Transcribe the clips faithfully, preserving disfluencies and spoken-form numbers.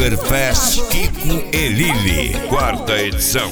Oktoberfest Kiko e Lili, quarta edição.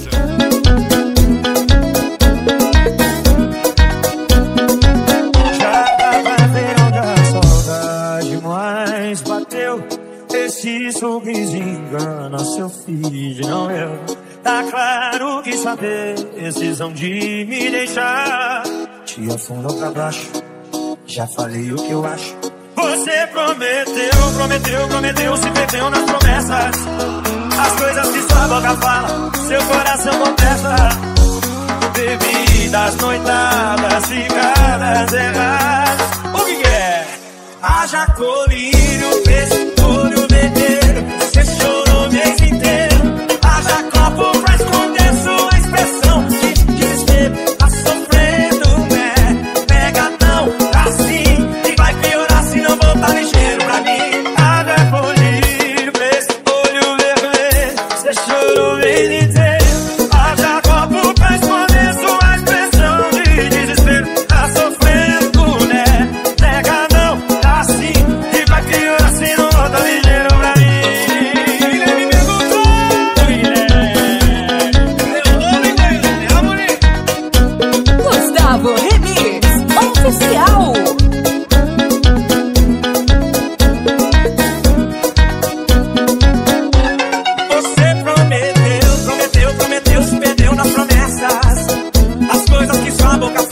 Já tava vendo a saudade, mas bateu. Esse sorriso engana seu filho, não eu. Tá claro que sua decisão de me deixar te afundou pra baixo. Já falei o que eu acho. Você prometeu, prometeu, prometeu, se perdeu nas promessas. As coisas que sua boca fala, seu coração confessa. Bebidas, noitadas, ficadas erradas. O que que é? Haja colírio, pescoço, vermelho. Você chorou o mês inteiro. Haja copo pra esconder sua expressão de desespero. Tá sofrendo, né? Pega não, assim. E vai piorar se não voltar ligeiro pra mim. Haja colírio, pescoço, vermelho. Você chorou o mês inteiro. Haja copo pra esconder sua expressão de desespero. Tá sofrendo, né? Pega não, assim. E vai piorar se não voltar ligeiro pra mim. Ele me perguntou, Gustavo Remix Oficial. Você prometeu, prometeu, prometeu, se perdeu nas promessas. As coisas que sua boca